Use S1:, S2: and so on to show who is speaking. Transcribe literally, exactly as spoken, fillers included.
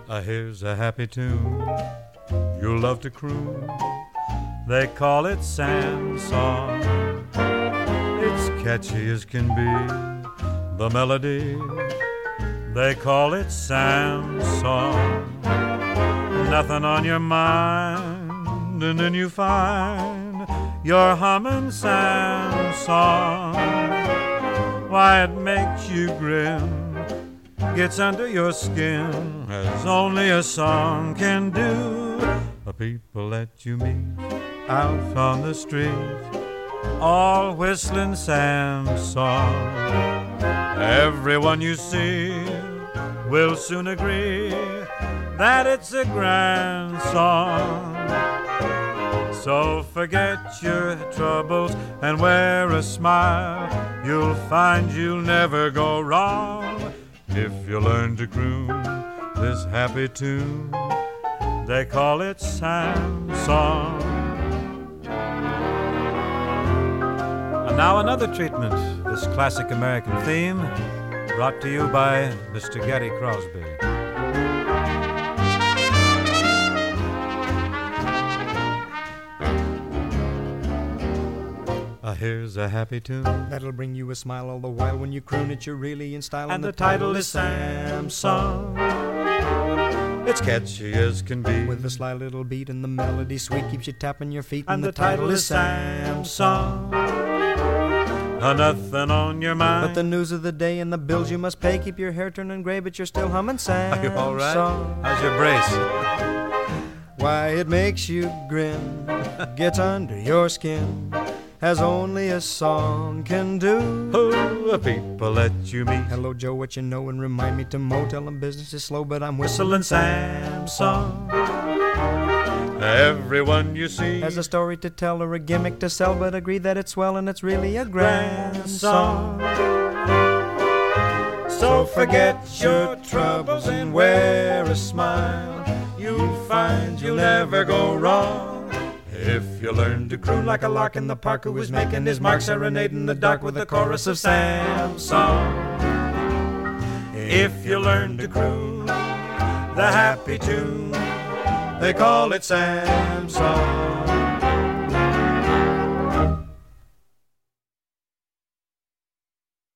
S1: Uh, here's a happy tune you'll love to croon. They call it Sam's song. It's catchy as can be, the melody. They call it Sam's song. Nothing on your mind, and then you find you're humming Sam's song. Why, it makes you grin, gets under your skin, as only a song can do. The people that you meet out on the street, all whistling Sam's song. Everyone you see will soon agree that it's a grand song. So forget your troubles and wear a smile. You'll find you'll never go wrong if you learn to croon this happy tune. They call it Sam's song. And now another treatment, this classic American theme, brought to you by Mister Gary Crosby. Uh, here's a happy tune
S2: that'll bring you a smile all the while. When you croon it, you're really in style.
S1: And the title is Sam's Song. It's catchy as can be,
S2: with a sly little beat and the melody sweet, keeps you tapping your feet.
S1: And the title is Sam's Song. Uh, nothing on your mind
S2: but the news of the day and the bills you must pay. Keep your hair turning gray, but you're still humming Sam's
S1: Are you all right?
S2: song.
S1: How's your brace?
S2: Why, it makes you grin, gets under your skin, as only a song can do.
S1: Oh, the people that you meet.
S2: Hello, Joe, what you know? And remind me to mow. Tell them business is slow, but I'm
S1: whistling Sam's song. Everyone you see
S2: has a story to tell or a gimmick to sell, but agree that it's swell and it's really a grand song. So forget your troubles and wear a smile. You'll find you'll never go wrong if you learn to croon like a lark in the park who is making his mark, serenading the dark with a chorus of Sam's song. If you learn to croon the happy tune, they call it Sam's song.